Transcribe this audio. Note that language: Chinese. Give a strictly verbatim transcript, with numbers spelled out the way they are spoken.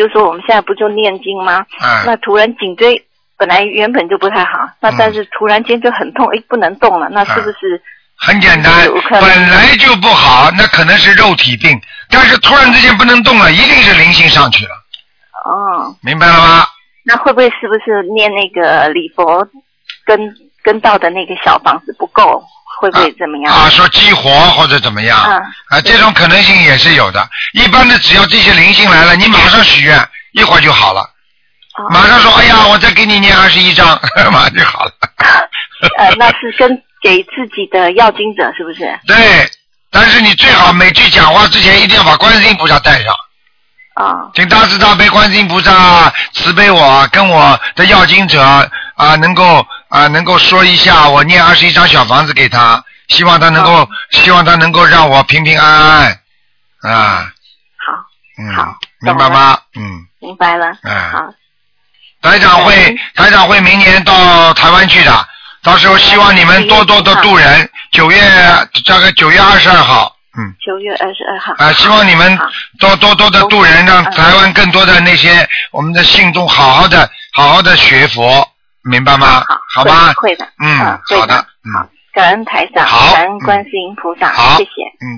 就说我们现在不就念经吗？ 嗯。 那突然颈椎本来原本就不太好，那但是突然间就很痛，哎，不能动了，那是不是？ 嗯、很简单，本来就不好，那可能是肉体病，但是突然之间不能动了，一定是灵性上去了。 哦。 明白了吗？ 那会不会是不是念那个礼佛跟跟到的那个小房子不够？会不会怎么样？ 啊，说激活或者怎么样？ 啊， 啊，这种可能性也是有的。一般的，只要这些灵性来了，你马上许愿，一会儿就好了。 哦、 马上说，哎呀，我再给你念二十一章，马上就好了。 呃，那是跟给自己的要经者是不是？ 对，但是你最好每句讲话之前一定要把观世音菩萨带上。 啊、哦。 请大慈大悲观世音菩萨慈悲我，跟我的要经者啊，能够啊能够说一下，我念二十一张小房子给他，希望他能够，哦、希望他能够让我平平安安啊。 好。 嗯。 好。 明白吗？嗯。 明白了。 嗯。 好。 台长会台长会明年到台湾去的，到时候希望你们多多的度人。九月大概九月二十二号。嗯， 九月二十二号啊，希望你们多多多的度人，让台湾更多的那些我们的信众好好的好好的学佛，明白吗？ 好， 好吧， 会的， 嗯， 好的， 嗯，好，感恩台长，感恩观世音菩萨，谢谢。 嗯。